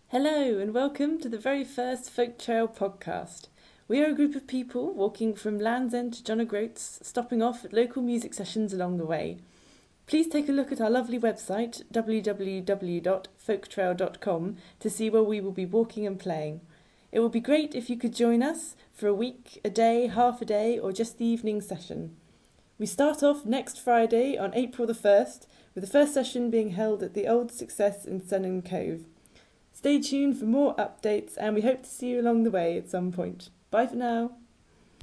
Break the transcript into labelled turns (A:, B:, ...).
A: Hello and welcome to the very first Folk Trail podcast. We are a group of people walking from Land's End to John O'Groats, stopping off at local music sessions along the way. Please take a look at our lovely website www.folktrail.com to see where we will be walking and playing. It would be great if you could join us for a week, a day, half a day or just the evening session. We start off next Friday on April the 1st with the first session being held at the Old Success in Sennin Cove. Stay tuned for more updates and we hope to see you along the way at some point. Bye for now.